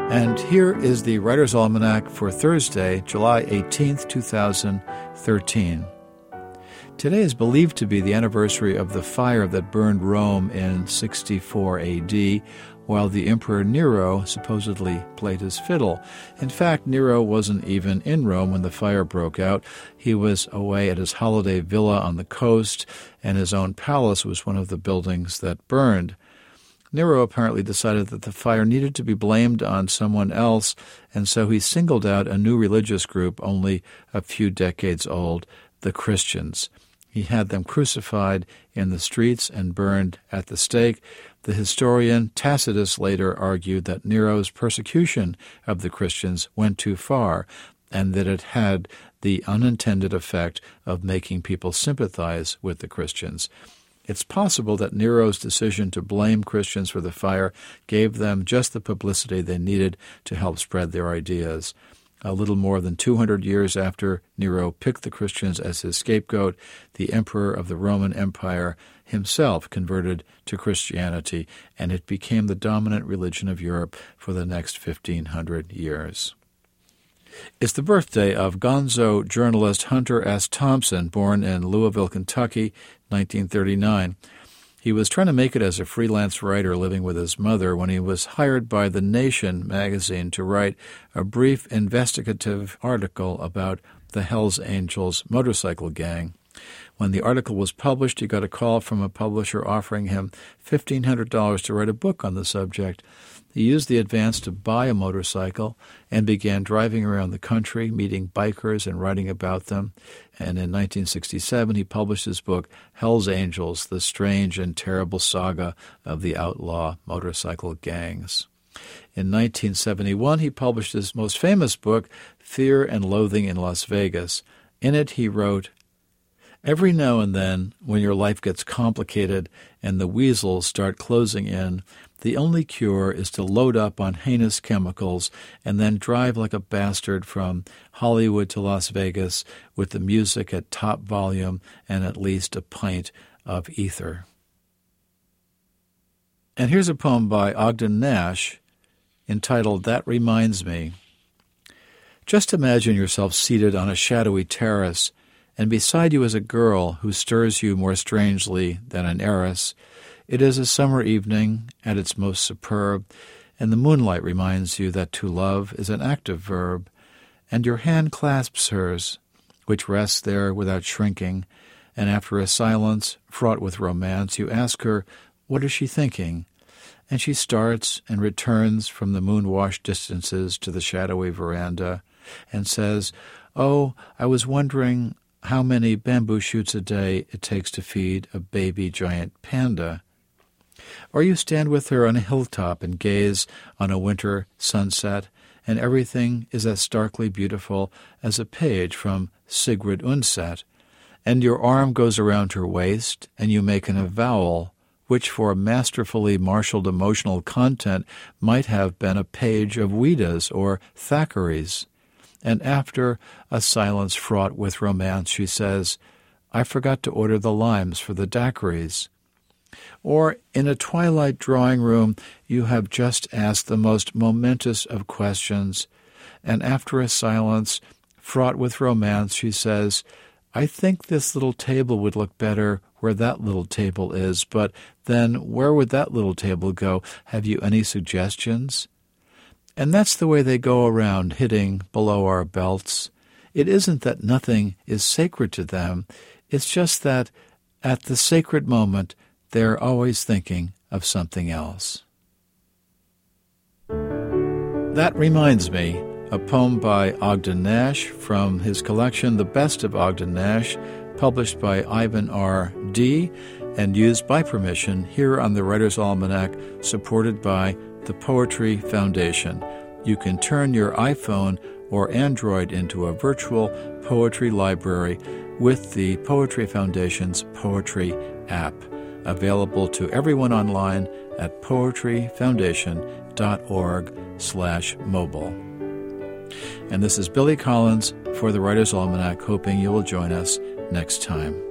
And here is the Writer's Almanac for Thursday, July 18th, 2013. Today is believed to be the anniversary of the fire that burned Rome in 64 A.D., while the Emperor Nero supposedly played his fiddle. In fact, Nero wasn't even in Rome when the fire broke out. He was away at his holiday villa on the coast, and his own palace was one of the buildings that burned. Nero apparently decided that the fire needed to be blamed on someone else, and so he singled out a new religious group only a few decades old, the Christians. He had them crucified in the streets and burned at the stake. The historian Tacitus later argued that Nero's persecution of the Christians went too far, and that it had the unintended effect of making people sympathize with the Christians. It's possible that Nero's decision to blame Christians for the fire gave them just the publicity they needed to help spread their ideas. A little more than 200 years after Nero picked the Christians as his scapegoat, the emperor of the Roman Empire himself converted to Christianity, and it became the dominant religion of Europe for the next 1,500 years. It's the birthday of gonzo journalist Hunter S. Thompson, born in Louisville, Kentucky, 1939. He was trying to make it as a freelance writer living with his mother when he was hired by The Nation magazine to write a brief investigative article about the Hells Angels motorcycle gang. When the article was published, he got a call from a publisher offering him $1,500 to write a book on the subject. He used the advance to buy a motorcycle and began driving around the country, meeting bikers and writing about them. And in 1967, he published his book, Hells Angels, The Strange and Terrible Saga of the Outlaw Motorcycle Gangs. In 1971, he published his most famous book, Fear and Loathing in Las Vegas. In it, he wrote, "Every now and then, when your life gets complicated and the weasels start closing in, the only cure is to load up on heinous chemicals and then drive like a bastard from Hollywood to Las Vegas with the music at top volume and at least a pint of ether." And here's a poem by Ogden Nash entitled That Reminds Me. Just imagine yourself seated on a shadowy terrace, and beside you is a girl who stirs you more strangely than an heiress. It is a summer evening at its most superb, and the moonlight reminds you that to love is an active verb, and your hand clasps hers, which rests there without shrinking, and after a silence fraught with romance, you ask her, what is she thinking? And she starts and returns from the moon-washed distances to the shadowy veranda, and says, "Oh, I was wondering how many bamboo shoots a day it takes to feed a baby giant panda." Or you stand with her on a hilltop and gaze on a winter sunset, and everything is as starkly beautiful as a page from Sigrid Undset, and your arm goes around her waist, and you make an avowal, which for masterfully marshaled emotional content might have been a page of Ouida's or Thackeray's. And after a silence fraught with romance, she says, "I forgot to order the limes for the daiquiris." Or in a twilight drawing room, you have just asked the most momentous of questions, and after a silence fraught with romance, she says, "I think this little table would look better where that little table is, but then where would that little table go? Have you any suggestions?" And that's the way they go around, hitting below our belts. It isn't that nothing is sacred to them. It's just that at the sacred moment, they're always thinking of something else. That Reminds Me, a poem by Ogden Nash from his collection The Best of Ogden Nash, published by Ivan R. D. and used by permission here on the Writer's Almanac, supported by the Poetry Foundation. You can turn your iPhone or Android into a virtual poetry library with the Poetry Foundation's Poetry app, available to everyone online at poetryfoundation.org/mobile. And this is Billy Collins for the Writer's Almanac, hoping you will join us next time.